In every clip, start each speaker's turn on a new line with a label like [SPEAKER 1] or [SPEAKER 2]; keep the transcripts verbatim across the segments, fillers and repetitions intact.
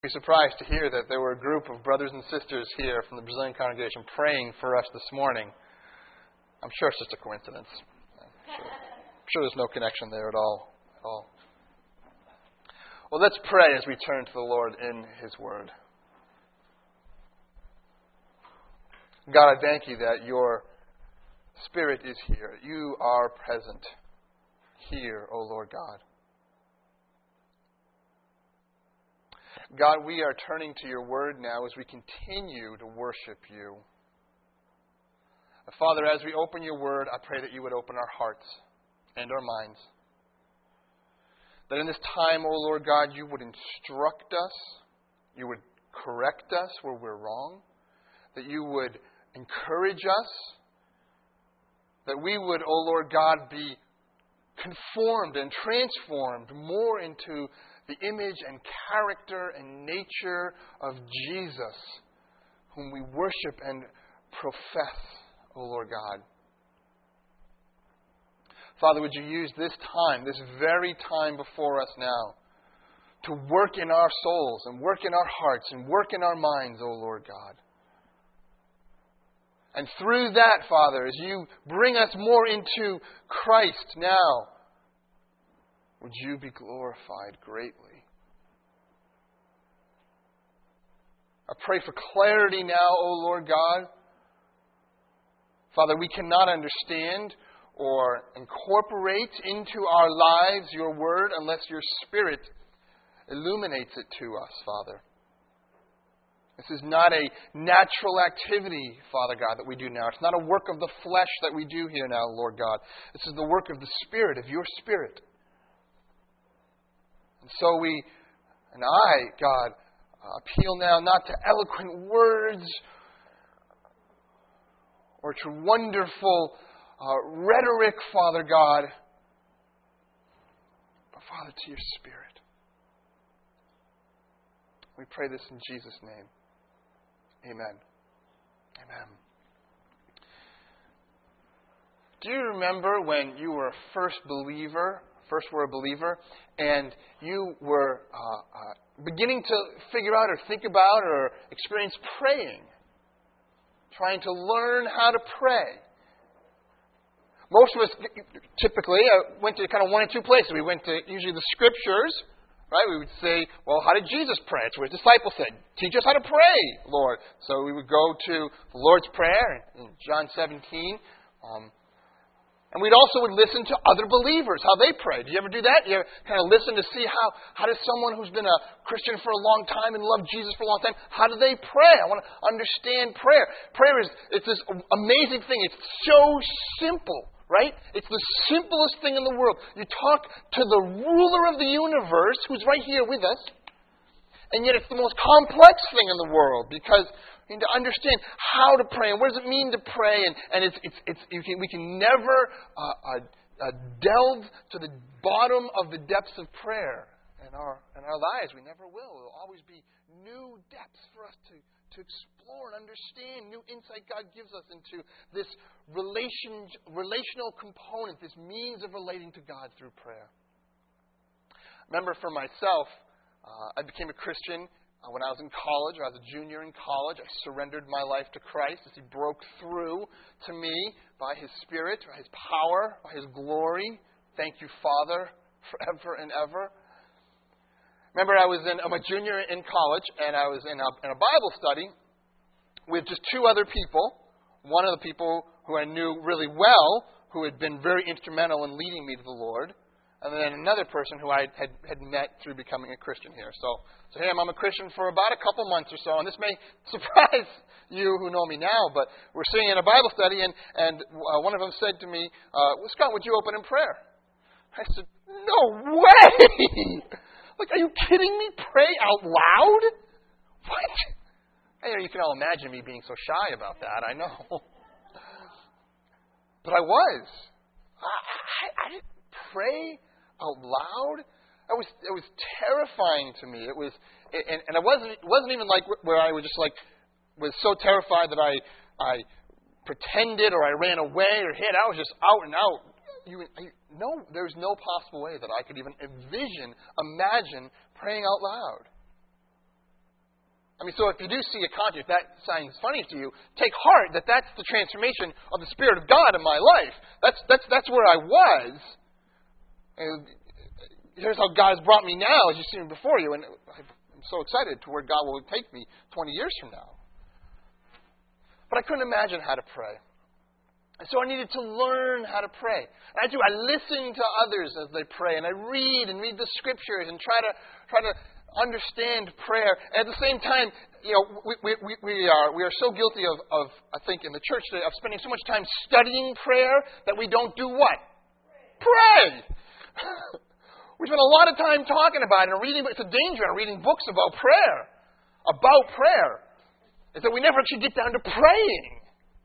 [SPEAKER 1] Be surprised to hear that there were a group of brothers and sisters here from the Brazilian congregation praying for us this morning. I'm sure it's just a coincidence. I'm sure, I'm sure there's no connection there at all. At all. Well, let's pray as we turn to the Lord in His Word. God, I thank You that Your Spirit is here. You are present here, O Lord God. God, we are turning to Your Word now as we continue to worship You. Father, as we open Your Word, I pray that You would open our hearts and our minds. That in this time, O Lord God, You would instruct us. You would correct us where we're wrong. That You would encourage us. That we would, O Lord God, be conformed and transformed more into the image and character and nature of Jesus, whom we worship and profess, O Lord God. Father, would You use this time, this very time before us now, to work in our souls and work in our hearts and work in our minds, O Lord God. And through that, Father, as You bring us more into Christ now, would You be glorified greatly. I pray for clarity now, O Lord God. Father, we cannot understand or incorporate into our lives Your Word unless Your Spirit illuminates it to us, Father. This is not a natural activity, Father God, that we do now. It's not a work of the flesh that we do here now, Lord God. This is the work of the Spirit, of Your Spirit. And so we, and I, God, appeal now not to eloquent words or to wonderful uh, rhetoric, Father God, but Father, to Your Spirit. We pray this in Jesus' name. Amen. Amen. Do you remember when you were a first believer, first were a believer, and you were uh, uh, beginning to figure out or think about or experience praying, trying to learn how to pray? Most of us typically uh, went to kind of one or two places. We went to usually the Scriptures, right? We would say, well, how did Jesus pray? It's what His disciples said. Teach us how to pray, Lord. So we would go to the Lord's Prayer in John seventeen. Um, And we'd also would listen to other believers, how they pray. Do you ever do that? Do you ever kind of listen to see how, how does someone who's been a Christian for a long time and loved Jesus for a long time, how do they pray? I want to understand prayer. Prayer is it's this amazing thing. It's so simple, right? It's the simplest thing in the world. You talk to the ruler of the universe, who's right here with us, and yet it's the most complex thing in the world because and to understand how to pray and what does it mean to pray, and, and it's it's it's you can, we can never uh, uh, uh, delve to the bottom of the depths of prayer in our in our lives. We never will. There will always be new depths for us to to explore and understand. New insight God gives us into this relation relational component, this means of relating to God through prayer. Remember, for myself, uh, I became a Christian. Uh, when I was in college, I was a junior in college, I surrendered my life to Christ as He broke through to me by His Spirit, by His power, by His glory. Thank You, Father, forever and ever. Remember, I was in, I'm a junior in college, and I was in a, in a Bible study with just two other people. One of the people who I knew really well, who had been very instrumental in leading me to the Lord. And then another person who I had, had met through becoming a Christian here. So, so here I'm, I'm a Christian for about a couple months or so. And this may surprise you who know me now, but we're sitting in a Bible study, and, and uh, one of them said to me, uh, well, Scott, would you open in prayer? I said, no way! Like, are you kidding me? Pray out loud? What? I know you can all imagine me being so shy about that. I know. But I was. I, I, I didn't pray out loud. It was it was terrifying to me. It was, and, and it wasn't it wasn't even like where I was just like was so terrified that I I pretended or I ran away or hid. I was just out and out. You, I, no, there's no possible way that I could even envision, imagine praying out loud. I mean, so if you do see a conjure, if that sounds funny to you, take heart that that's the transformation of the Spirit of God in my life. That's that's that's where I was. And here's how God has brought me now, as you've seen before you, and I'm so excited to where God will take me twenty years from now. But I couldn't imagine how to pray. And so I needed to learn how to pray. And I do. I listen to others as they pray, and I read and read the Scriptures and try to try to understand prayer. And at the same time, you know, we we, we, we are we are so guilty of, of I think in the church today of spending so much time studying prayer that we don't do what? Pray. We spend a lot of time talking about it and reading. It's a danger in reading books about prayer, about prayer, is that we never actually get down to praying.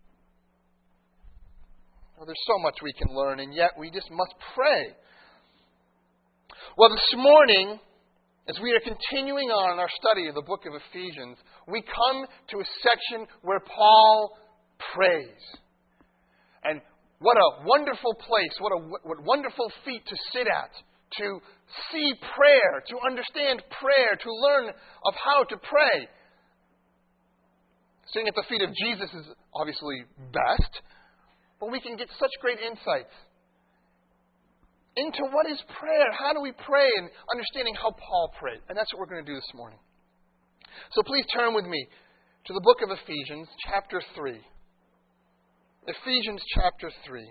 [SPEAKER 1] Well, there's so much we can learn, and yet we just must pray. Well, this morning, as we are continuing on in our study of the book of Ephesians, we come to a section where Paul prays. And what a wonderful place, what a what wonderful feat to sit at, to see prayer, to understand prayer, to learn of how to pray. Sitting at the feet of Jesus is obviously best, but we can get such great insights into what is prayer, how do we pray, and understanding how Paul prayed. And that's what we're going to do this morning. So please turn with me to the book of Ephesians, chapter three. Ephesians chapter three.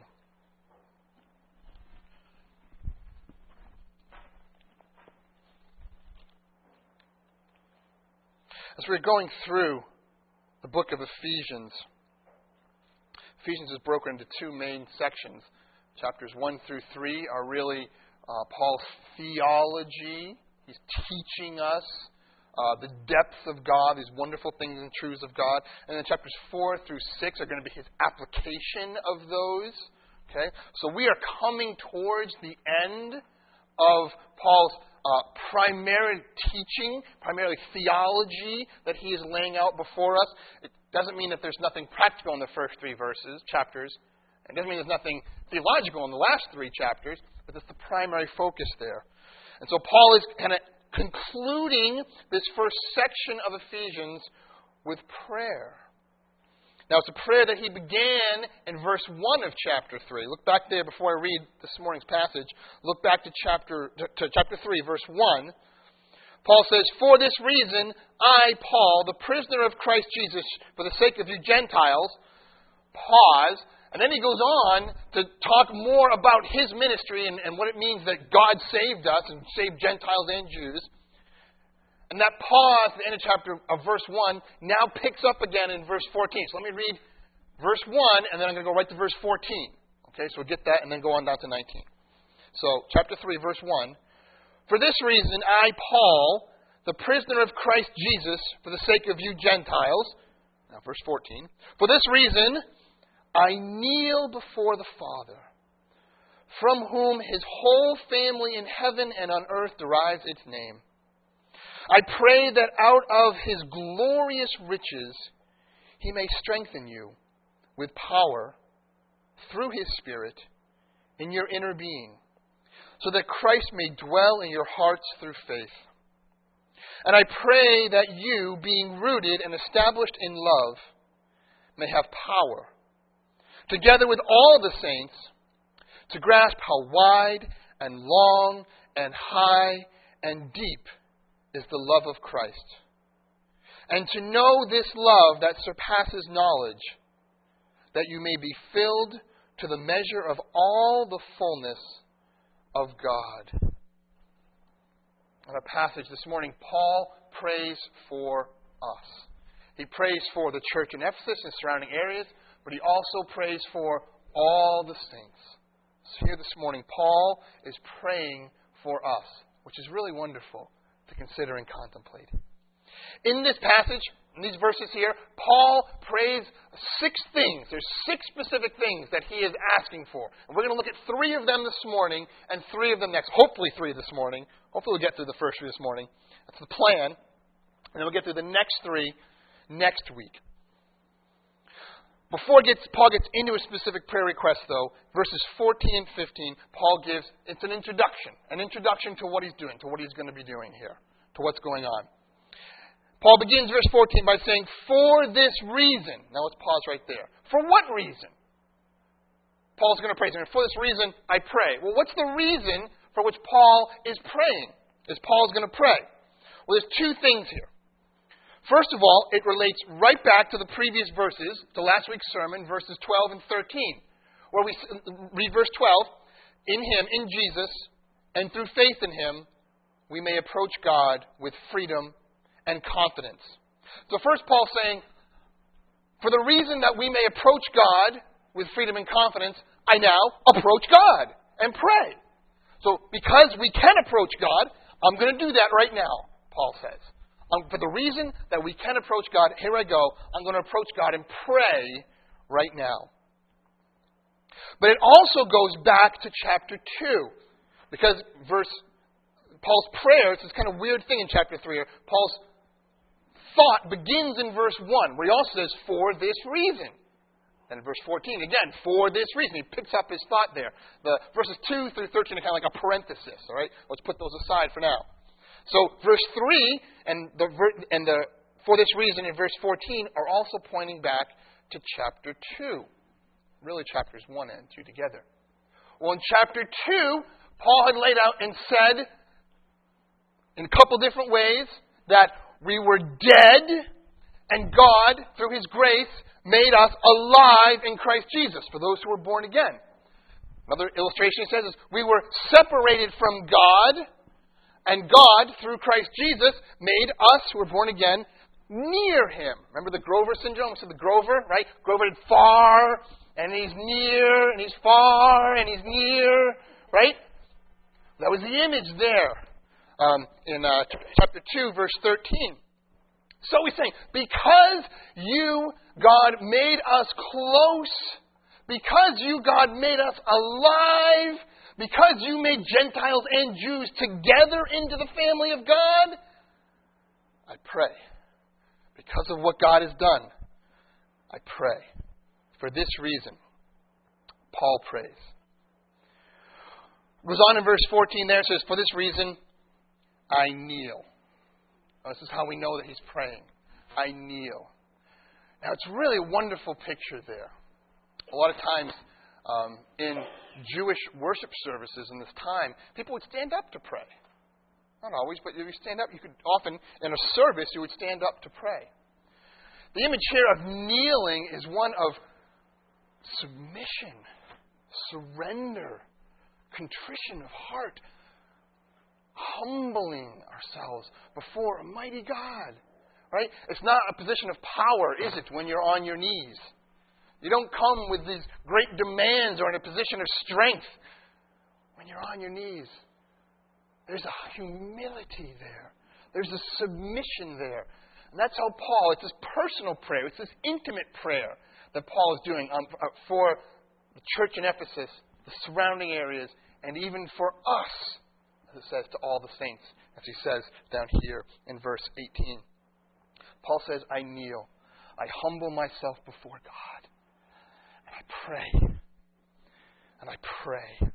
[SPEAKER 1] As we're going through the book of Ephesians, Ephesians is broken into two main sections. Chapters one through three are really uh, Paul's theology. He's teaching us uh, the depths of God, these wonderful things and truths of God. And then chapters four through six are going to be his application of those. Okay, so we are coming towards the end of Paul's uh, primary teaching, primarily theology that he is laying out before us. It doesn't mean that there's nothing practical in the first three verses, chapters. It doesn't mean there's nothing theological in the last three chapters, but that's the primary focus there. And so Paul is kind of concluding this first section of Ephesians with prayer. Now, it's a prayer that he began in verse one of chapter three. Look back there before I read this morning's passage. Look back to chapter to, to chapter three, verse one. Paul says, "For this reason, I, Paul, the prisoner of Christ Jesus, for the sake of you Gentiles," pause, and then he goes on to talk more about his ministry and, and what it means that God saved us and saved Gentiles and Jews. And that pause at the end of chapter of verse one now picks up again in verse fourteen. So let me read verse one, and then I'm going to go right to verse fourteen. Okay, so we'll get that and then go on down to nineteen. So, chapter three, verse one. "For this reason, I, Paul, the prisoner of Christ Jesus, for the sake of you Gentiles," now verse fourteen, "for this reason, I kneel before the Father, from whom his whole family in heaven and on earth derives its name. I pray that out of his glorious riches he may strengthen you with power through his Spirit in your inner being, so that Christ may dwell in your hearts through faith. And I pray that you, being rooted and established in love, may have power, together with all the saints, to grasp how wide and long and high and deep is the love of Christ, and to know this love that surpasses knowledge, that you may be filled to the measure of all the fullness of God." In our passage this morning, Paul prays for us. He prays for the church in Ephesus and surrounding areas, but he also prays for all the saints. So here this morning, Paul is praying for us, which is really wonderful to consider and contemplate. In this passage, in these verses here, Paul prays six things. There's six specific things that he is asking for. And we're going to look at three of them this morning and three of them next. Hopefully three this morning. Hopefully we'll get through the first three this morning. That's the plan. And then we'll get through the next three next week. Before gets, Paul gets into a specific prayer request, though, verses fourteen and fifteen, Paul gives, it's an introduction. An introduction to what he's doing, to what he's going to be doing here, to what's going on. Paul begins verse fourteen by saying, for this reason. Now let's pause right there. For what reason? Paul's going to pray. For this reason, I pray. Well, what's the reason for which Paul is praying? Is Paul's going to pray? Well, there's two things here. First of all, it relates right back to the previous verses, to last week's sermon, verses twelve and thirteen, where we read verse twelve, in Him, in Jesus, and through faith in Him, we may approach God with freedom and confidence. So first Paul's saying, for the reason that we may approach God with freedom and confidence, I now approach God and pray. So because we can approach God, I'm going to do that right now, Paul says. Um, for the reason that we can approach God, here I go, I'm going to approach God and pray right now. But it also goes back to chapter two, because verse Paul's prayer, it's this kind of weird thing in chapter three. Paul's thought begins in verse one, where he also says, for this reason. And in verse fourteen, again, for this reason. He picks up his thought there. The verses two through thirteen are kind of like a parenthesis, all right? Let's put those aside for now. So verse three and the and the for this reason in verse fourteen are also pointing back to chapter two. Really chapters one and two together. Well, in chapter two, Paul had laid out and said in a couple different ways that we were dead, and God, through His grace, made us alive in Christ Jesus, for those who were born again. Another illustration he says is, we were separated from God, and God, through Christ Jesus, made us, who were born again, near Him. Remember the Grover syndrome? We said the Grover, right? Grover is far, and he's near, and he's far, and he's near, right? That was the image there. Um, in uh, chapter two, verse thirteen. So he's saying, because you, God, made us close, because you, God, made us alive, because you made Gentiles and Jews together into the family of God, I pray. Because of what God has done, I pray. For this reason, Paul prays. It goes on in verse fourteen there, it says, for this reason, I kneel. Now, this is how we know that he's praying. I kneel. Now, it's really a wonderful picture there. A lot of times um, in Jewish worship services in this time, people would stand up to pray. Not always, but if you stand up, you could often, in a service, you would stand up to pray. The image here of kneeling is one of submission, surrender, contrition of heart, humbling ourselves before a mighty God. Right? It's not a position of power, is it, when you're on your knees? You don't come with these great demands or in a position of strength. When you're on your knees, there's a humility there. There's a submission there. And that's how Paul, it's this personal prayer, it's this intimate prayer that Paul is doing um, for the church in Ephesus, the surrounding areas, and even for us, as it says to all the saints, as he says down here in verse eighteen. Paul says, I kneel. I humble myself before God. And I pray. And I pray.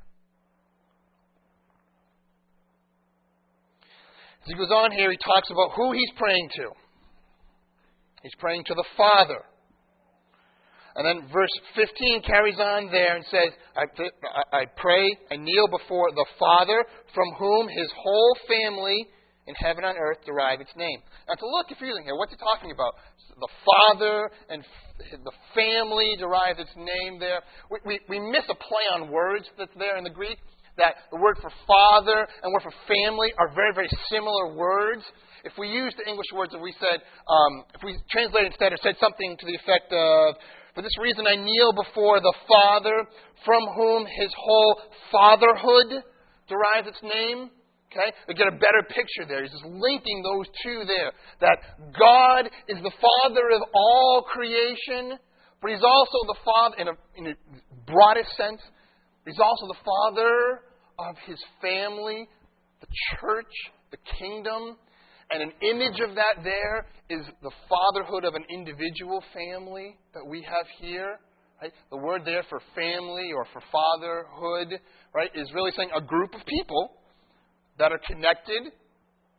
[SPEAKER 1] As he goes on here, he talks about who he's praying to. He's praying to the Father. And then verse fifteen carries on there and says, I, I pray, I kneel before the Father, from whom his whole family in heaven and earth derive its name. Now, it's a little confusing here. What's he talking about? The Father and the family derives its name there. We, we, we miss a play on words that's there in the Greek. That the word for father and word for family are very, very similar words. If we used the English words that we said, um, if we translated instead or said something to the effect of, for this reason I kneel before the Father, from whom his whole fatherhood derives its name. Okay? We get a better picture there. He's just linking those two there. That God is the Father of all creation, but He's also the Father, in a, in a broadest sense, He's also the Father of His family, the church, the kingdom. And an image of that there is the fatherhood of an individual family that we have here. Right? The word there for family or for fatherhood, right, is really saying a group of people that are connected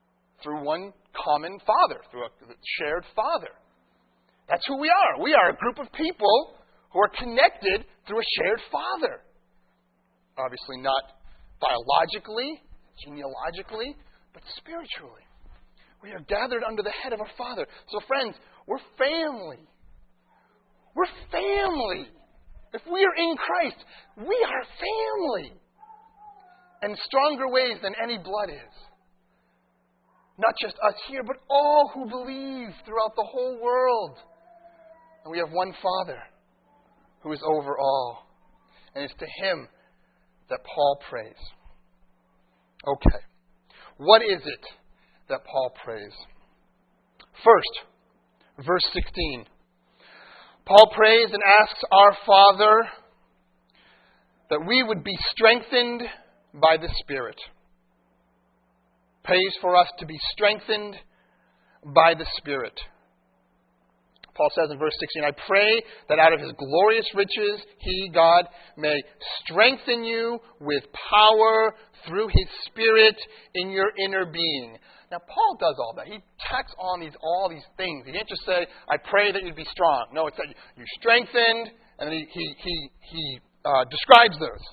[SPEAKER 1] through one common Father, through a shared Father. That's who we are. We are a group of people who are connected through a shared Father. Obviously not biologically, genealogically, but spiritually. We are gathered under the head of our Father. So friends, we're family. We're family. If we are in Christ, we are family. In stronger ways than any blood is. Not just us here, but all who believe throughout the whole world. And we have one Father who is over all. And it's to Him that Paul prays. Okay. What is it that Paul prays? First, verse sixteen. Paul prays and asks our Father that we would be strengthened by the Spirit. Prays for us to be strengthened by the Spirit. Paul says in verse sixteen, I pray that out of His glorious riches He, God, may strengthen you with power through His Spirit in your inner being. Now, Paul does all that. He tacks on these all these things. He didn't just say, I pray that you'd be strong. No, it's that you're strengthened, and then he, he, he, he uh, describes those.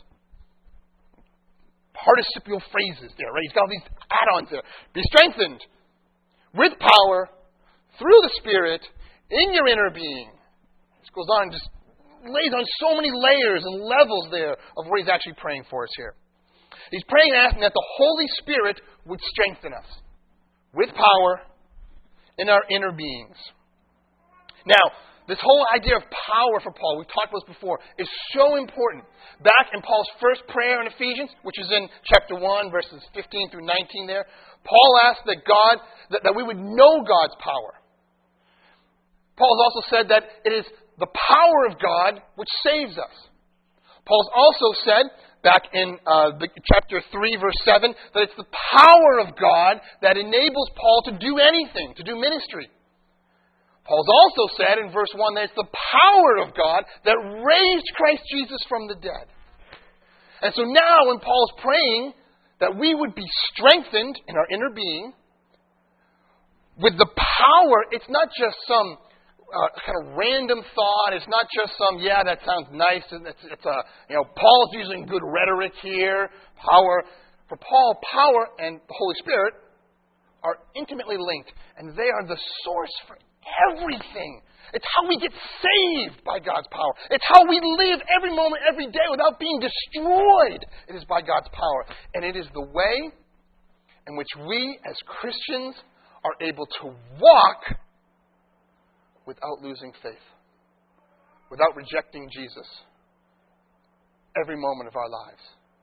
[SPEAKER 1] Participial phrases there, right? He's got all these add-ons there. Be strengthened with power through the Spirit in your inner being. This goes on and just lays on so many layers and levels there of what he's actually praying for us here. He's praying and asking that the Holy Spirit would strengthen us with power in our inner beings. Now, this whole idea of power for Paul, we've talked about this before, is so important. Back in Paul's first prayer in Ephesians, which is in chapter one, verses fifteen through nineteen there, Paul asked that God, that, that we would know God's power. Paul has also said that it is the power of God which saves us. Paul's also said, back in uh, the, chapter three, verse seven, that it's the power of God that enables Paul to do anything, to do ministry. Paul's also said in verse one that it's the power of God that raised Christ Jesus from the dead. And so now when Paul's praying that we would be strengthened in our inner being with the power, it's not just some uh, kind of random thought. It's not just some, yeah, that sounds nice. It's, it's a, you know, Paul's using good rhetoric here. Power. For Paul, power and the Holy Spirit are intimately linked. And they are the source for everything. It's how we get saved by God's power. It's how we live every moment, every day without being destroyed. It is by God's power. And it is the way in which we as Christians are able to walk without losing faith, without rejecting Jesus every moment of our lives.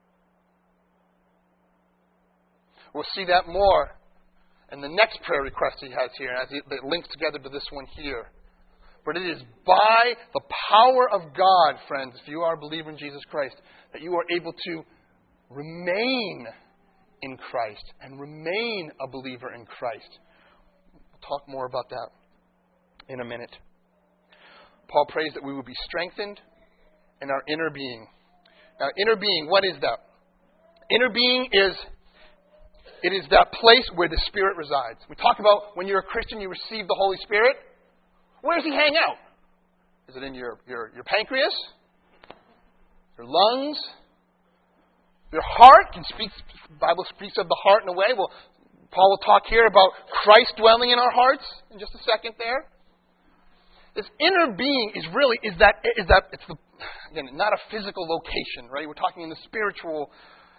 [SPEAKER 1] We'll see that more in the next prayer request he has here, as it links together to this one here. But it is by the power of God, friends, if you are a believer in Jesus Christ, that you are able to remain in Christ and remain a believer in Christ. We'll talk more about that in a minute. Paul prays that we will be strengthened in our inner being. Now, inner being, what is that? Inner being is It is that place where the Spirit resides. We talk about when you're a Christian, you receive the Holy Spirit. Where does He hang out? Is it in your, your, your pancreas? Your lungs? Your heart? Can speak, the Bible speaks of the heart in a way. Well, Paul will talk here about Christ dwelling in our hearts in just a second there. This inner being is really, is that, is that it's the, again, not a physical location, right? We're talking in the spiritual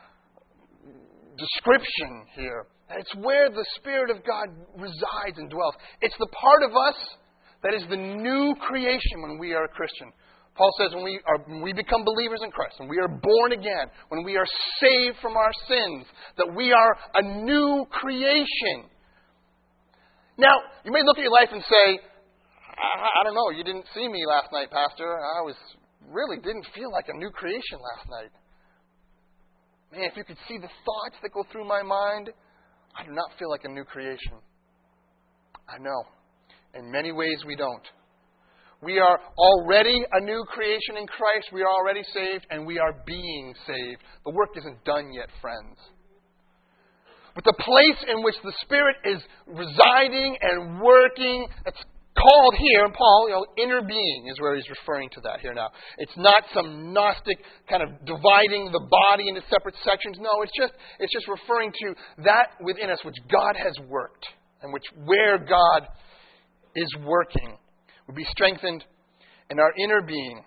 [SPEAKER 1] description here. It's where the Spirit of God resides and dwells. It's the part of us that is the new creation when we are a Christian. Paul says when we are when we become believers in Christ, when we are born again, when we are saved from our sins, that we are a new creation. Now, you may look at your life and say, I, I don't know, you didn't see me last night, Pastor. I was really didn't feel like a new creation last night. Man, if you could see the thoughts that go through my mind, I do not feel like a new creation. I know. In many ways we don't. We are already a new creation in Christ. We are already saved, and we are being saved. The work isn't done yet, friends. But the place in which the Spirit is residing and working, that's called here, and Paul, you know, inner being is where he's referring to that here now. It's not some Gnostic kind of dividing the body into separate sections. No, it's just it's just referring to that within us which God has worked, and which where God is working will be strengthened in our inner being.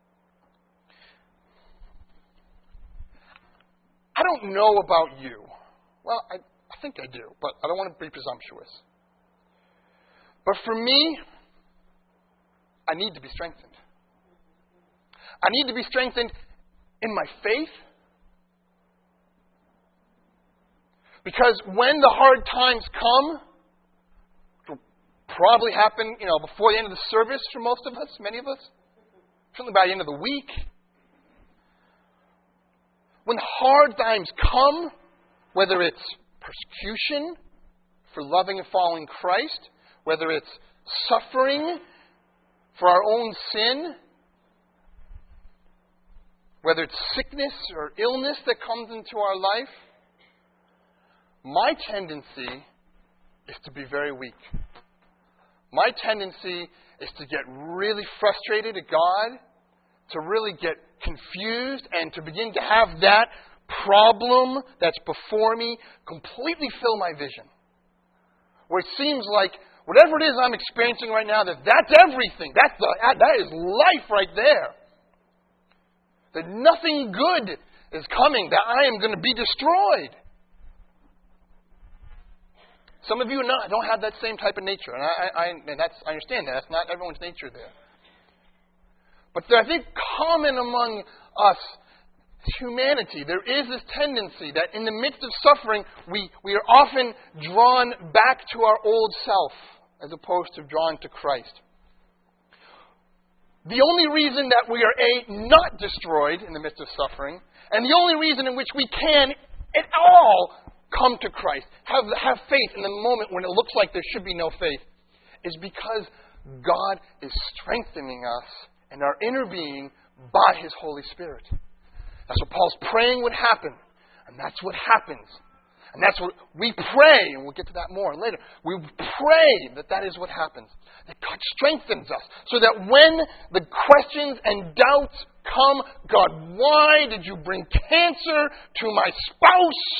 [SPEAKER 1] I don't know about you. Well, I, I think I do, but I don't want to be presumptuous. But for me, I need to be strengthened. I need to be strengthened in my faith. Because when the hard times come, it will probably happen, you know, before the end of the service for most of us, many of us. Certainly by the end of the week. When hard times come, whether it's persecution for loving and following Christ, whether it's suffering for our own sin, whether it's sickness or illness that comes into our life, my tendency is to be very weak. My tendency is to get really frustrated at God, to really get confused, and to begin to have that problem that's before me completely fill my vision. Where it seems like whatever it is I'm experiencing right now, that that's everything. That's the, that is life right there. That nothing good is coming, that I am going to be destroyed. Some of you not, don't have that same type of nature, and I, I, and that's, I understand that. That's not everyone's nature there. But I think common among us, humanity, there is this tendency that in the midst of suffering, we, we are often drawn back to our old self as opposed to drawn to Christ. The only reason that we are A, not destroyed in the midst of suffering, and the only reason in which we can at all come to Christ, have, have faith in the moment when it looks like there should be no faith, is because God is strengthening us in our inner being by His Holy Spirit. That's what Paul's praying would happen. And that's what happens. And that's what we pray, and we'll get to that more later. We pray that that is what happens. That God strengthens us. So that when the questions and doubts come, God, why did you bring cancer to my spouse?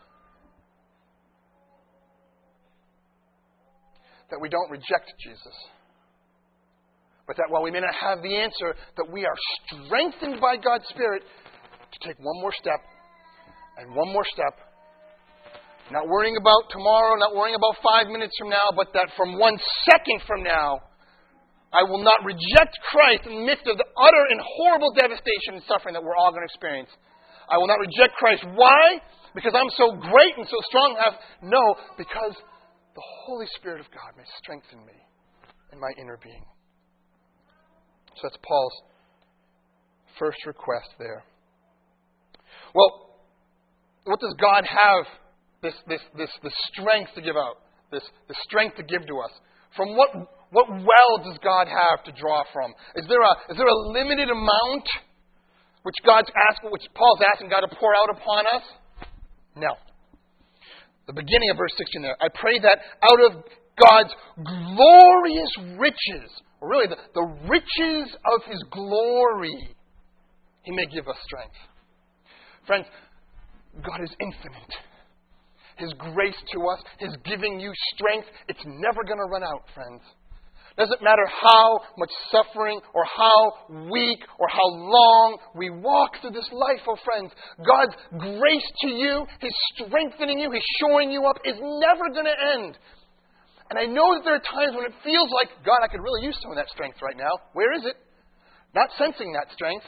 [SPEAKER 1] That we don't reject Jesus. But that while we may not have the answer, that we are strengthened by God's Spirit to take one more step, and one more step. Not worrying about tomorrow, not worrying about five minutes from now, but that from one second from now, I will not reject Christ in the midst of the utter and horrible devastation and suffering that we're all going to experience. I will not reject Christ. Why? Because I'm so great and so strong. Have no, because the Holy Spirit of God may strengthen me in my inner being. So that's Paul's first request there. Well, what does God have this this this the strength to give out? This the strength to give to us? From what what well does God have to draw from? Is there a is there a limited amount which God's asking, which Paul's asking God to pour out upon us? No. The beginning of verse sixteen there. I pray that out of God's glorious riches, or really the, the riches of His glory, He may give us strength. Friends, God is infinite. His grace to us, His giving you strength, it's never going to run out, friends. Doesn't matter how much suffering or how weak or how long we walk through this life, oh friends. God's grace to you, His strengthening you, His shoring you up is never going to end. And I know that there are times when it feels like, God, I could really use some of that strength right now. Where is it? Not sensing that strength.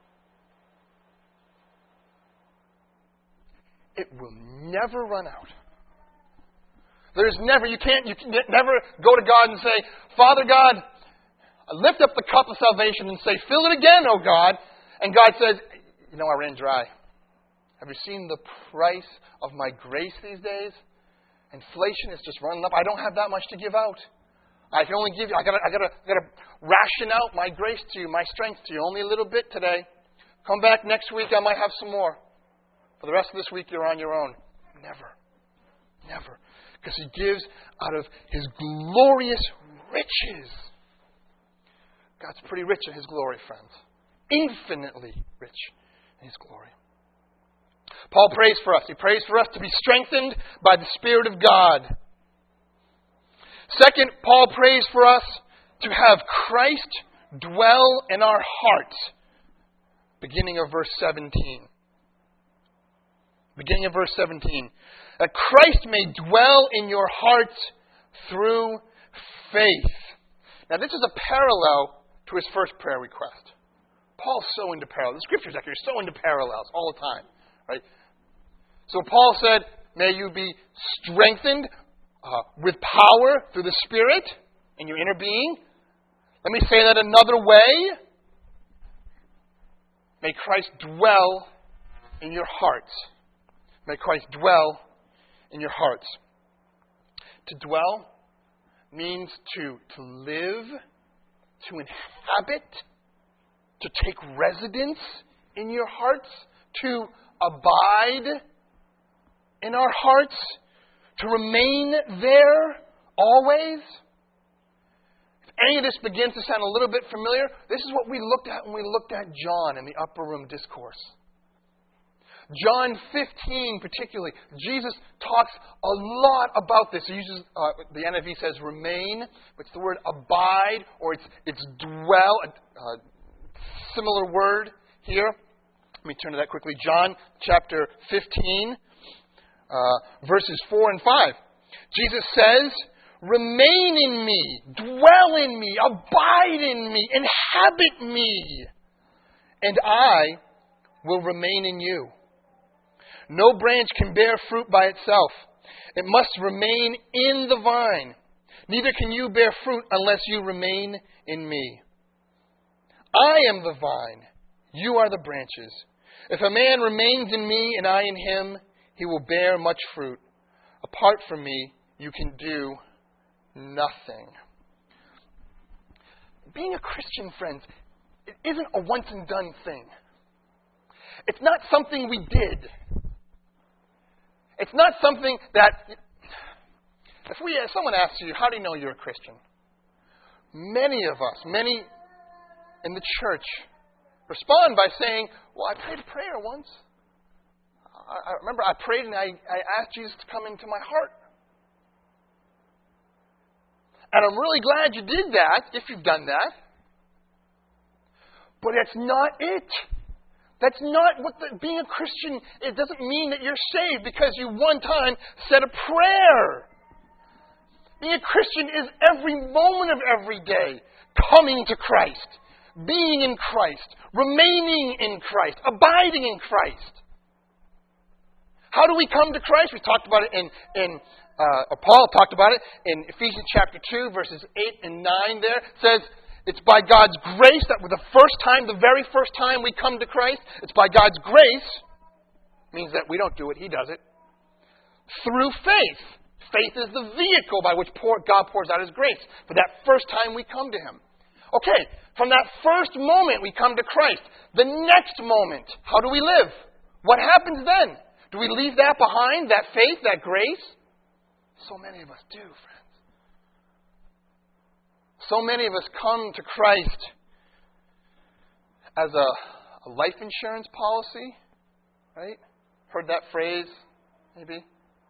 [SPEAKER 1] It will never run out. There's never, you can't, you can never go to God and say, Father God, I lift up the cup of salvation and say, fill it again, oh God. And God says, you know, I ran dry. Have you seen the price of my grace these days? Inflation is just running up. I don't have that much to give out. I can only give you, I gotta, I gotta, I gotta ration out my grace to you, my strength to you. Only a little bit today. Come back next week, I might have some more. For the rest of this week, you're on your own. Never. Never. Because He gives out of His glorious riches. God's pretty rich in His glory, friends. Infinitely rich in His glory. Paul prays for us. He prays for us to be strengthened by the Spirit of God. Second, Paul prays for us to have Christ dwell in our hearts. Beginning of verse seventeen. Beginning of verse seventeen. That Christ may dwell in your hearts through faith. Now this is a parallel to his first prayer request. Paul's so into parallels. The Scriptures actually are so into parallels all the time. Right? So Paul said, may you be strengthened uh, with power through the Spirit in your inner being. Let me say that another way. May Christ dwell in your hearts. May Christ dwell in your hearts. To dwell means to, to live, to inhabit, to take residence in your hearts, to abide in our hearts, to remain there always. If any of this begins to sound a little bit familiar, this is what we looked at when we looked at John in the Upper Room Discourse. John fifteen particularly, Jesus talks a lot about this. He uses, uh, the N I V says remain, but it's the word abide, or it's it's dwell, a uh, similar word here. Let me turn to that quickly. John chapter fifteen, uh, verses four and five. Jesus says, remain in me, dwell in me, abide in me, inhabit me, and I will remain in you. No branch can bear fruit by itself. It must remain in the vine. Neither can you bear fruit unless you remain in me. I am the vine. You are the branches. If a man remains in me and I in him, he will bear much fruit. Apart from me, you can do nothing. Being a Christian, friends, it isn't a once and done thing. It's not something we did. It's not something that, if we, if someone asks you, how do you know you're a Christian? Many of us, many in the church, respond by saying, well, I prayed a prayer once. I, I remember I prayed and I, I asked Jesus to come into my heart. And I'm really glad you did that, if you've done that. But that's not it. That's not what the, being a Christian, it doesn't mean that you're saved because you one time said a prayer. Being a Christian is every moment of every day coming to Christ, being in Christ, remaining in Christ, abiding in Christ. How do we come to Christ? We talked about it in, in uh, Paul talked about it in Ephesians chapter two, verses eight and nine there. It says, it's by God's grace that the first time, the very first time we come to Christ, it's by God's grace, means that we don't do it, He does it, through faith. Faith is the vehicle by which pour, God pours out His grace for that first time we come to Him. Okay, from that first moment we come to Christ. The next moment, how do we live? What happens then? Do we leave that behind, that faith, that grace? So many of us do, friends. So many of us come to Christ as a, a life insurance policy, right? Heard that phrase, maybe?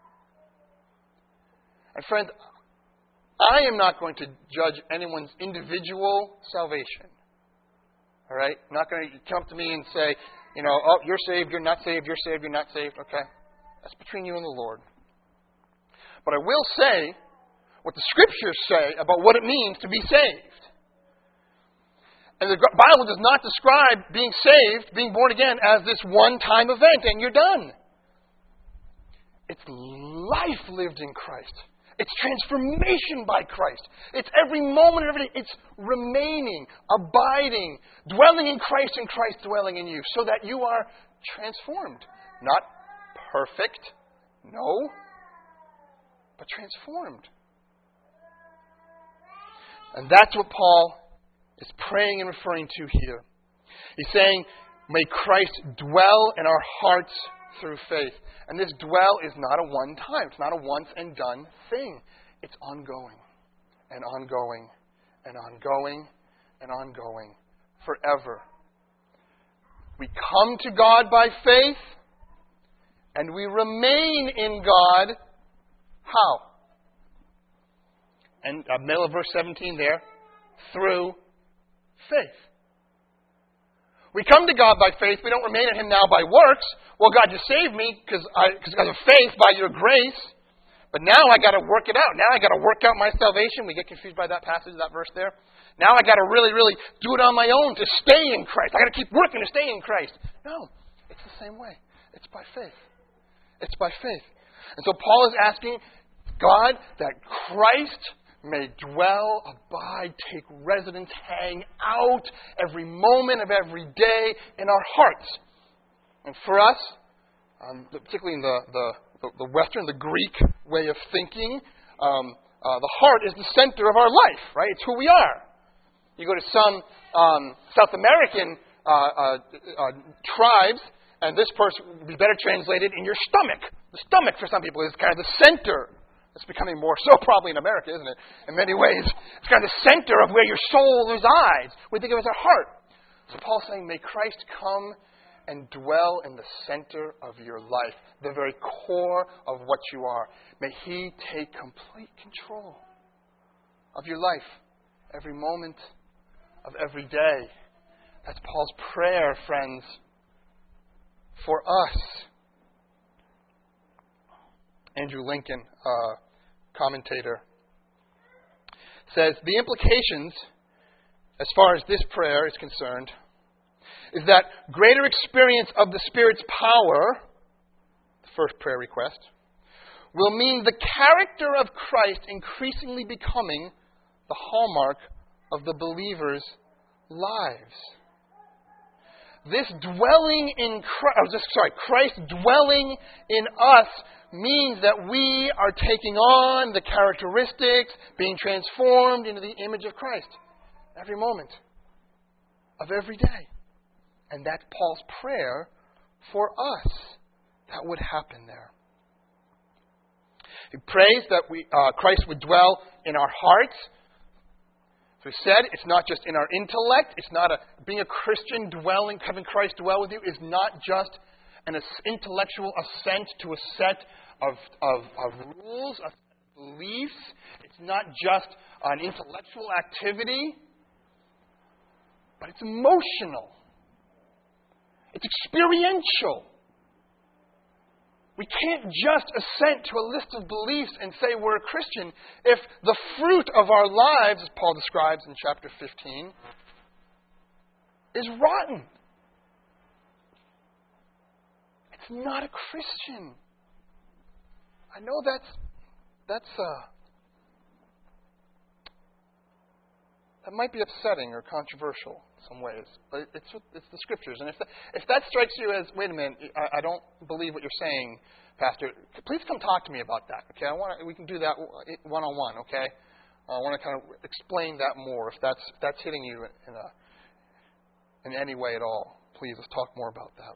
[SPEAKER 1] And friends, I am not going to judge anyone's individual salvation. All right? I'm not going to come up to me and say, you know, oh, you're saved, you're not saved, you're saved, you're not saved. Okay? That's between you and the Lord. But I will say what the Scriptures say about what it means to be saved. And the Bible does not describe being saved, being born again, as this one-time event and you're done. It's life lived in Christ. It's transformation by Christ. It's every moment of every day. It's remaining, abiding, dwelling in Christ and Christ dwelling in you so that you are transformed. Not perfect, no, but transformed. And that's what Paul is praying and referring to here. He's saying, may Christ dwell in our hearts through faith. And this dwell is not a one time. It's not a once and done thing. It's ongoing and ongoing and ongoing and ongoing forever. We come to God by faith and we remain in God. How? And uh, middle of verse seventeen there. Through faith. We come to God by faith. We don't remain in Him now by works. Well, God, you saved me because of faith by your grace. But now I got to work it out. Now I got to work out my salvation. We get confused by that passage, that verse there. Now I got to really, really do it on my own to stay in Christ. I got to keep working to stay in Christ. No, it's the same way. It's by faith. It's by faith. And so Paul is asking God that Christ may dwell, abide, take residence, hang out every moment of every day in our hearts. And for us, um, particularly in the, the, the Western, the Greek way of thinking, um, uh, the heart is the center of our life, right? It's who we are. You go to some um, South American uh, uh, uh, tribes, and this person would be better translated in your stomach. The stomach, for some people, is kind of the center. It's becoming more so probably in America, isn't it? In many ways, it's kind of the center of where your soul resides. We think of it as our heart. So Paul's saying, may Christ come and dwell in the center of your life, the very core of what you are. May He take complete control of your life, every moment of every day. That's Paul's prayer, friends, for us. Andrew Lincoln, uh, commentator, says, the implications, as far as this prayer is concerned, is that greater experience of the Spirit's power, the first prayer request, will mean the character of Christ increasingly becoming the hallmark of the believer's lives. This dwelling in Christ, oh, sorry, Christ dwelling in us means that we are taking on the characteristics, being transformed into the image of Christ every moment of every day. And that's Paul's prayer for us. That would happen there. He prays that we, uh, Christ would dwell in our hearts. As we said, it's not just in our intellect. It's not a being a Christian dwelling, having Christ dwell with you is not just an intellectual assent to a set of, of, of rules, of beliefs. It's not just an intellectual activity, but it's emotional. It's experiential. We can't just assent to a list of beliefs and say we're a Christian if the fruit of our lives, as Paul describes in chapter fifteen, is rotten. It's not a Christian. I know that's that's uh, that might be upsetting or controversial in some ways, but it's it's the Scriptures. And if that, if that strikes you as, wait a minute, I, I don't believe what you're saying, Pastor, please come talk to me about that. Okay, I want we can do that one on one. Okay, I want to kind of explain that more. If that's if that's hitting you in a in any way at all, please let's talk more about that.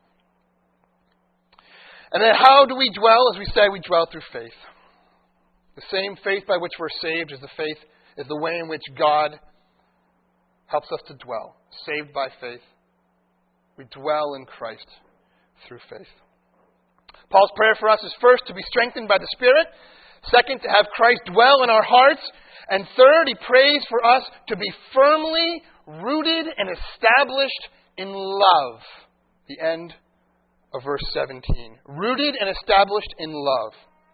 [SPEAKER 1] And then how do we dwell? As we say, we dwell through faith. The same faith by which we're saved is the faith is the way in which God helps us to dwell. Saved by faith. We dwell in Christ through faith. Paul's prayer for us is first to be strengthened by the Spirit. Second, to have Christ dwell in our hearts. And third, he prays for us to be firmly rooted and established in love. The end of verse seventeen. Rooted and established in love.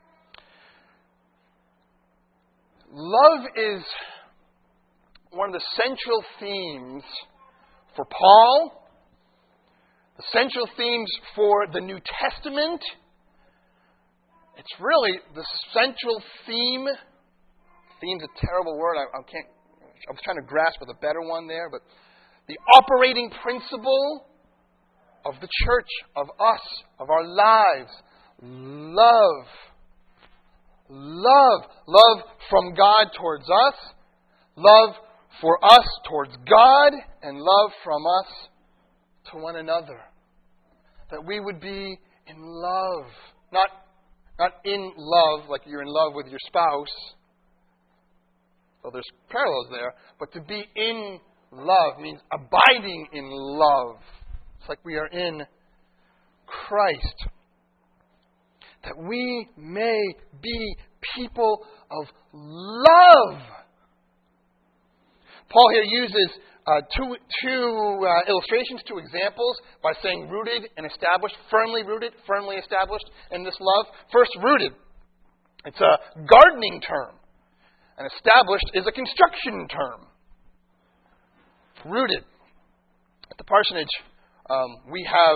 [SPEAKER 1] Love is one of the central themes for Paul, the central themes for the New Testament. It's really the central theme. Theme's a terrible word. I, I can't. I was trying to grasp with a better one there, but the operating principle of the church, of us, of our lives, love. Love. Love from God towards us. Love for us towards God. And love from us to one another. That we would be in love. Not, not in love, like you're in love with your spouse. Well, there's parallels there. But to be in love means abiding in love. It's like we are in Christ. That we may be people of love. Paul here uses uh, two, two uh, illustrations, two examples, by saying rooted and established, firmly rooted, firmly established in this love. First, rooted. It's a gardening term. And established is a construction term. Rooted. At the parsonage, um, we have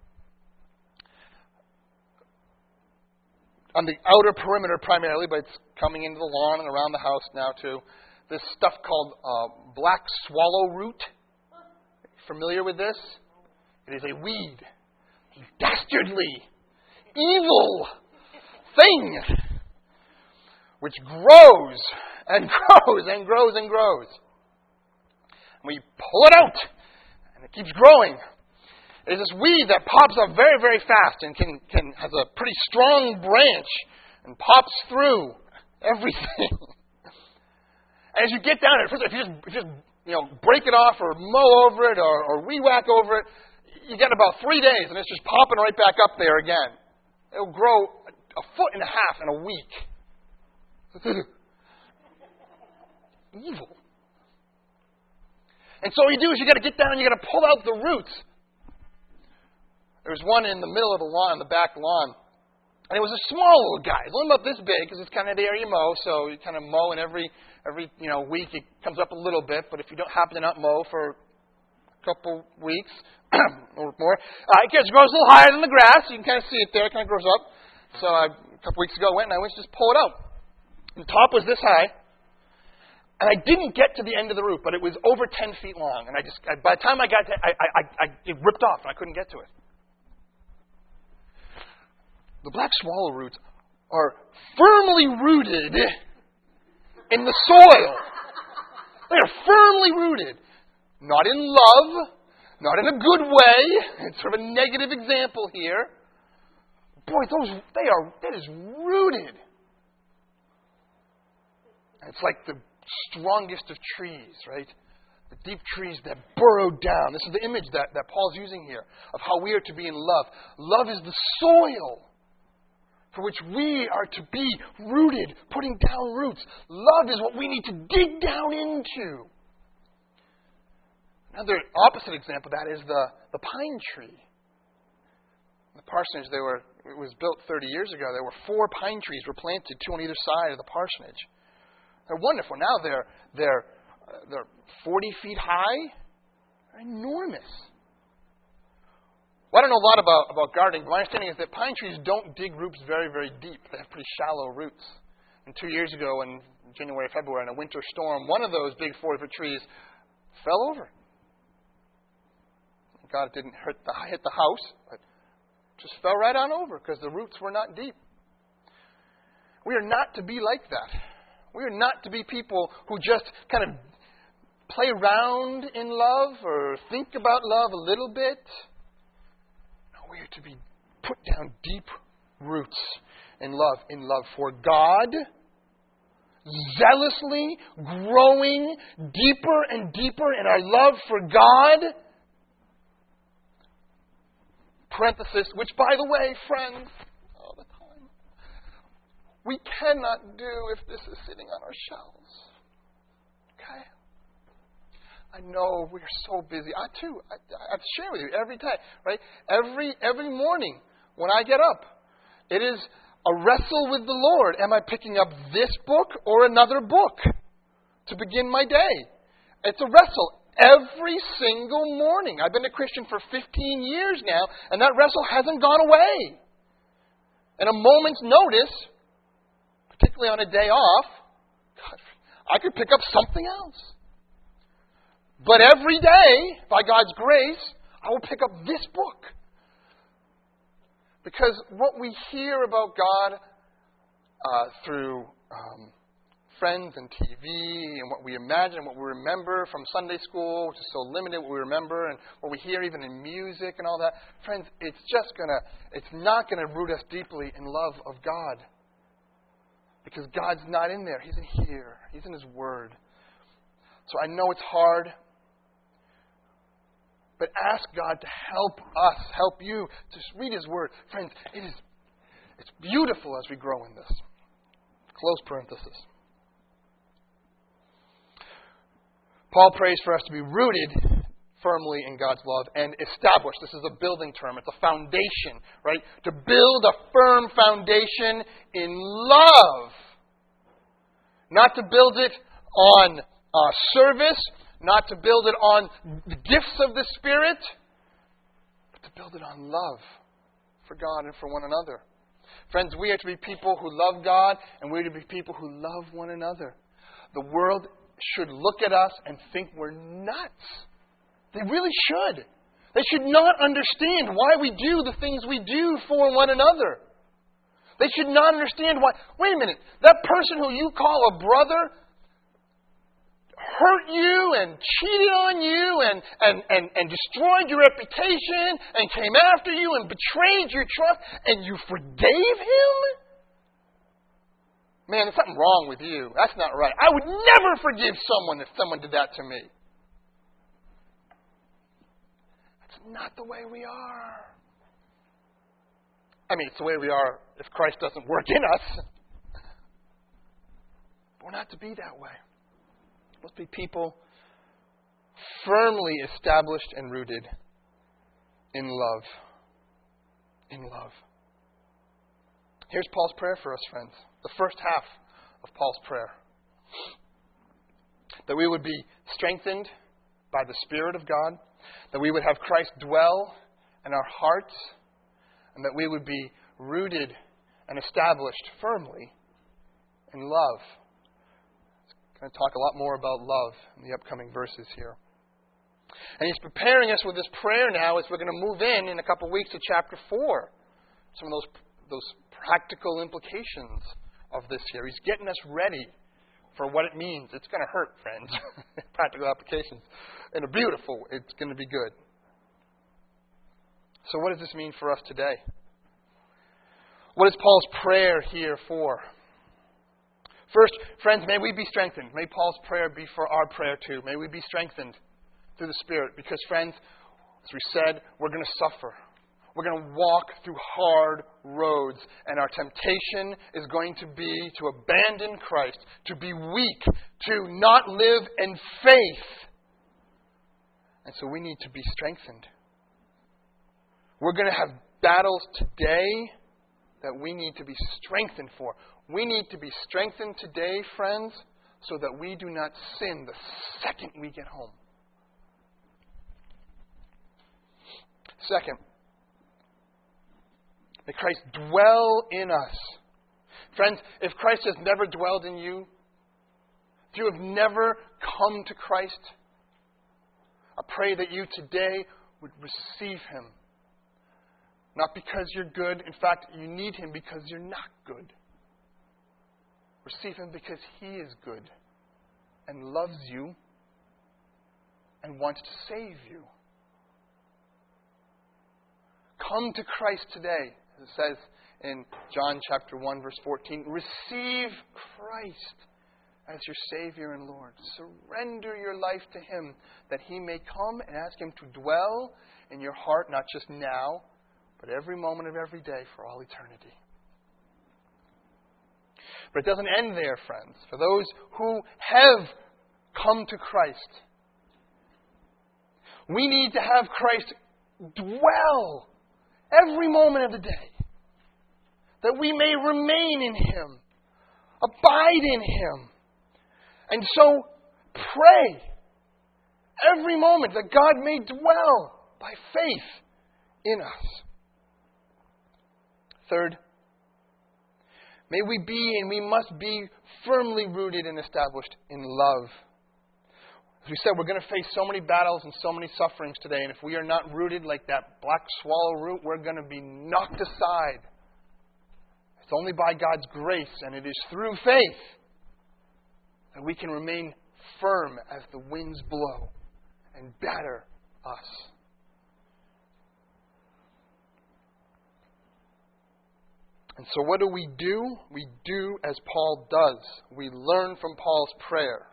[SPEAKER 1] on the outer perimeter primarily, but it's coming into the lawn and around the house now too, this stuff called uh, black swallow root. Familiar with this? It is a weed. A dastardly, evil thing which grows and grows and grows and grows. And we pull it out, and it keeps growing. It is this weed that pops up very, very fast and can, can has a pretty strong branch and pops through everything. And as you get down it, first if you just, if you just you know break it off or mow over it or, or weed whack over it, you get about three days and it's just popping right back up there again. It'll grow a foot and a half in a week. Evil. And so what you do is you got to get down and you got to pull out the roots. There was one in the middle of the lawn, the back lawn. And it was a small little guy. It's only about this big because it's kind of the area you mow. So you kind of mow and every, every you know, week it comes up a little bit. But if you don't happen to not mow for a couple weeks or more, uh, it gets, grows a little higher than the grass. You can kind of see it there. It kind of grows up. So I, a couple weeks ago I went and I went to just pull it out. And the top was this high. And I didn't get to the end of the root, but it was over ten feet long. And I just, I, by the time I got to it, I, I, I, it ripped off and I couldn't get to it. The black swallow roots are firmly rooted in the soil. They are firmly rooted. Not in love, not in a good way. It's sort of a negative example here. Boy, those they are that is rooted. It's like the strongest of trees, right? The deep trees that burrow down. This is the image that, that Paul's using here of how we are to be in love. Love is the soil for which we are to be rooted, putting down roots. Love is what we need to dig down into. Another opposite example of that is the, the pine tree. The parsonage, they were, it was built thirty years ago. There were four pine trees were planted, two on either side of the parsonage. They're wonderful. Now they're they're uh, they're forty feet high. They're enormous. Well, I don't know a lot about, about gardening, but my understanding is that pine trees don't dig roots very, very deep. They have pretty shallow roots. And two years ago, in January, February, in a winter storm, one of those big forty-foot trees fell over. God didn't hurt the, hit the house, but just fell right on over because the roots were not deep. We are not to be like that. We are not to be people who just kind of play around in love or think about love a little bit. No, we are to be put down deep roots in love, in love for God, zealously growing deeper and deeper in our love for God. Parenthesis, which, by the way, friends, all the time, we cannot do if this is sitting on our shelves. Okay? I know we're so busy. I too, I, I share with you every time, right? Every every morning when I get up, it is a wrestle with the Lord. Am I picking up this book or another book to begin my day? It's a wrestle. Every single morning. I've been a Christian for fifteen years now, and that wrestle hasn't gone away. And a moment's notice, particularly on a day off, God, I could pick up something else. But every day, by God's grace, I will pick up this book. Because what we hear about God uh, through um, friends and T V and what we imagine, what we remember from Sunday school, which is so limited, what we remember and what we hear even in music and all that. Friends, it's just going to, it's not going to root us deeply in love of God. Because God's not in there. He's in here. He's in His Word. So I know it's hard. But ask God to help us, help you to read His Word. Friends, it is it's beautiful as we grow in this. Close parenthesis. Paul prays for us to be rooted firmly in God's love and established. This is a building term. It's a foundation, right? To build a firm foundation in love. Not to build it on uh, service, not to build it on the gifts of the Spirit, but to build it on love for God and for one another. Friends, we are to be people who love God, and we are to be people who love one another. The world should look at us and think we're nuts. They really should. They should not understand why we do the things we do for one another. They should not understand why. Wait a minute. That person who you call a brother hurt you and cheated on you and, and, and, and destroyed your reputation and came after you and betrayed your trust, and you forgave him? Man, there's something wrong with you. That's not right. I would never forgive someone if someone did that to me. That's not the way we are. I mean, it's the way we are if Christ doesn't work in us. But we're not to be that way. Let's be people firmly established and rooted in love. In love. Here's Paul's prayer for us, friends. The first half of Paul's prayer. That we would be strengthened by the Spirit of God. That we would have Christ dwell in our hearts. And that we would be rooted and established firmly in love. I'm going to talk a lot more about love in the upcoming verses here. And he's preparing us with this prayer now as we're going to move in in a couple of weeks to chapter four. Some of those, those practical implications of this here. He's getting us ready for what it means. It's going to hurt, friends. Practical applications. In a beautiful, it's going to be good. So what does this mean for us today? What is Paul's prayer here for? First, friends, may we be strengthened. May Paul's prayer be for our prayer too. May we be strengthened through the Spirit. Because, friends, as we said, we're going to suffer. We're going to walk through hard roads. And our temptation is going to be to abandon Christ, to be weak, to not live in faith. And so we need to be strengthened. We're going to have battles today that we need to be strengthened for. We need to be strengthened today, friends, so that we do not sin the second we get home. Second, may Christ dwell in us. Friends, if Christ has never dwelled in you, if you have never come to Christ, I pray that you today would receive Him. Not because you're good. In fact, you need Him because you're not good. Receive Him because He is good and loves you and wants to save you. Come to Christ today, as it says in John chapter one, verse fourteen. Receive Christ as your Savior and Lord. Surrender your life to Him that He may come and ask Him to dwell in your heart, not just now, but every moment of every day for all eternity. But it doesn't end there, friends. For those who have come to Christ, we need to have Christ dwell every moment of the day. That we may remain in Him, abide in Him. And so pray every moment that God may dwell by faith in us. Third, may we be and we must be firmly rooted and established in love. As we said, we're going to face so many battles and so many sufferings today. And if we are not rooted like that black swallow root, we're going to be knocked aside. It's only by God's grace, and it is through faith that we can remain firm as the winds blow and batter us. And so what do we do? We do as Paul does. We learn from Paul's prayer.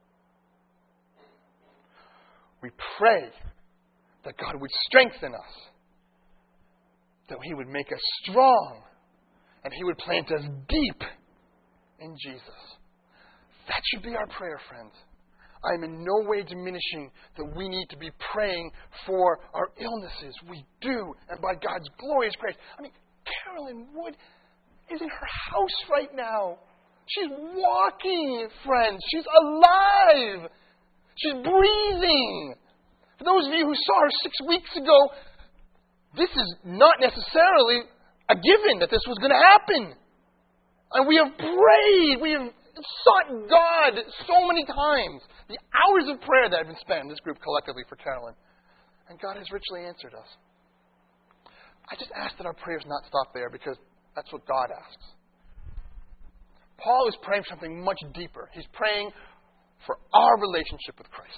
[SPEAKER 1] We pray that God would strengthen us, that He would make us strong, and He would plant us deep in Jesus. That should be our prayer, friends. I am in no way diminishing that we need to be praying for our illnesses. We do, and by God's glorious grace. I mean, Carolyn Wood is in her house right now. She's walking, friends. She's alive. She's breathing. For those of you who saw her six weeks ago, this is not necessarily a given that this was going to happen. And we have prayed. We have sought God so many times. The hours of prayer that have been spent in this group collectively for Carolyn. And God has richly answered us. I just ask that our prayers not stop there because that's what God asks. Paul is praying for something much deeper. He's praying for our relationship with Christ.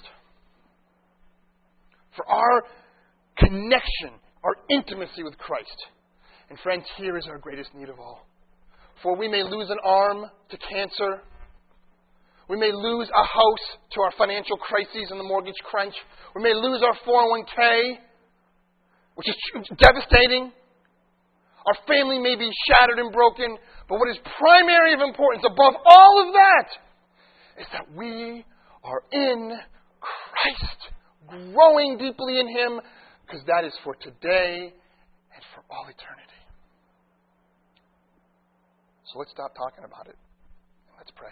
[SPEAKER 1] For our connection, our intimacy with Christ. And friends, here is our greatest need of all. For we may lose an arm to cancer. We may lose a house to our financial crises and the mortgage crunch. We may lose our four oh one k, which is devastating. Our family may be shattered and broken. But what is primary of importance above all of that is that we are in Christ, growing deeply in Him, because that is for today and for all eternity. So let's stop talking about it. Let's pray.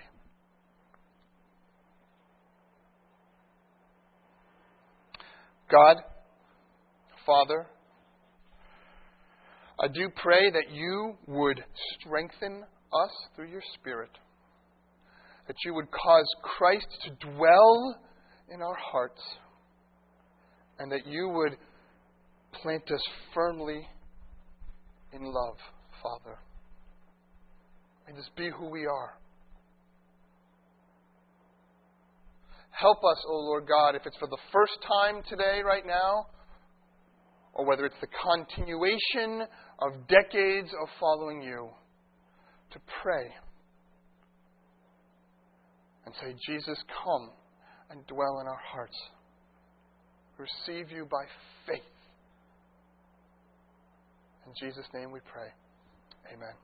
[SPEAKER 1] God, Father, I do pray that you would strengthen us through your Spirit. That you would cause Christ to dwell in our hearts. And that you would plant us firmly in love, Father. May this be who we are. Help us, O Lord God, if it's for the first time today, right now, or whether it's the continuation of decades of following you, to pray and say, Jesus, come and dwell in our hearts. Receive you by faith. In Jesus' name we pray. Amen.